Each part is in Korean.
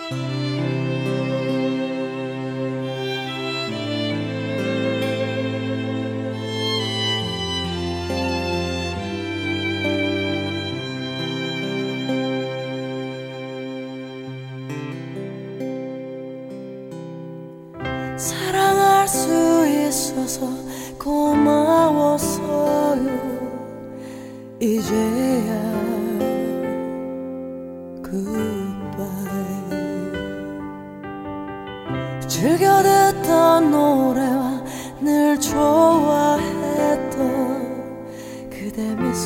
사랑할 수 있어서 고마웠어요. 이제야 goodbye. 즐겨 듣던 노래와 늘 좋아했던 그대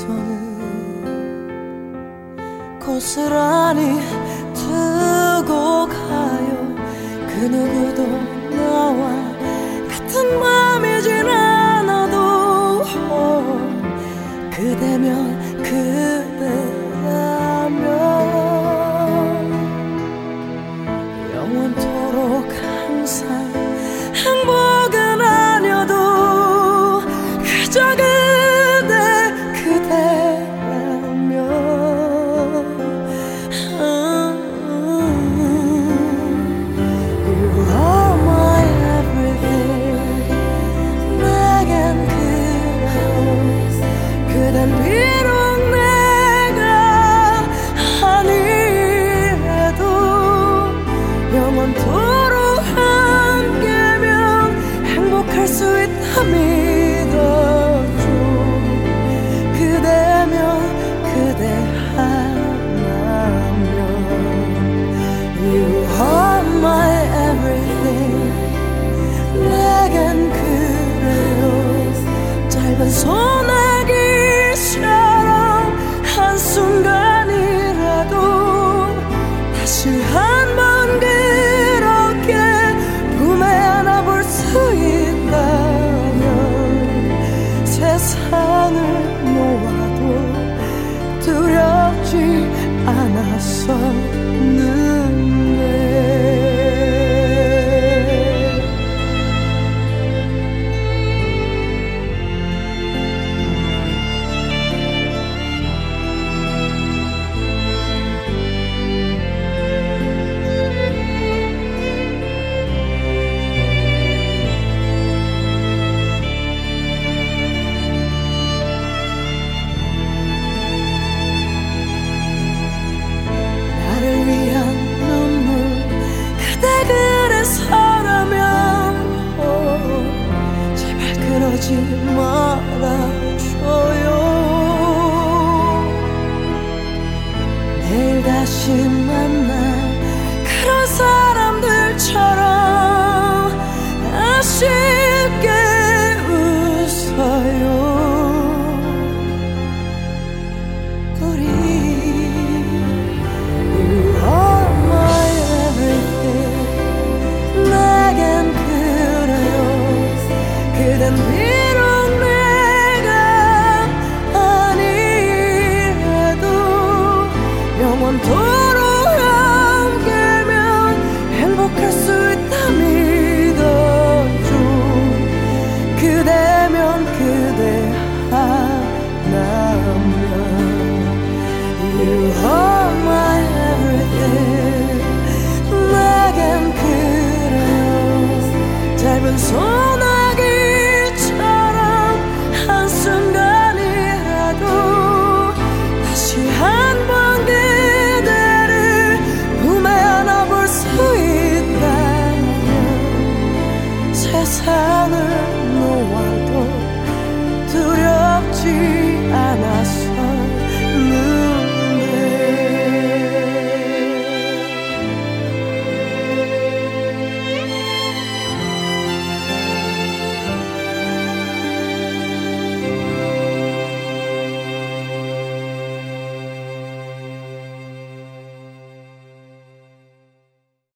미소는 고스란히 두고 가요. 그 누구도 나와 같은 맘이진 않아도 그대면 그대라면 영원토록 항상 행복은 아니어도 그저 그대라면 You are my everything. 내겐 그댄 비록 내가 아니래도 영원토록 함께면 행복할 수 있다 믿어줘. 그대면 그대 하나면 You are my everything. 내겐 그래요. 짧은 소나기처럼 한순간이라도 다시 한번 그렇게 품에 안아볼 수 있다면 세상을 놓아도 두렵지 않았었는데. 나를 위한 눈물 그대 그래서라면 제발 그러지 말아줘요. 내일 다시 만날 그런 사람들처럼 아쉽게 웃어요. 우리 You are my everything. 내겐 그래요. 그댄 비록 내가 아니래도 영원토록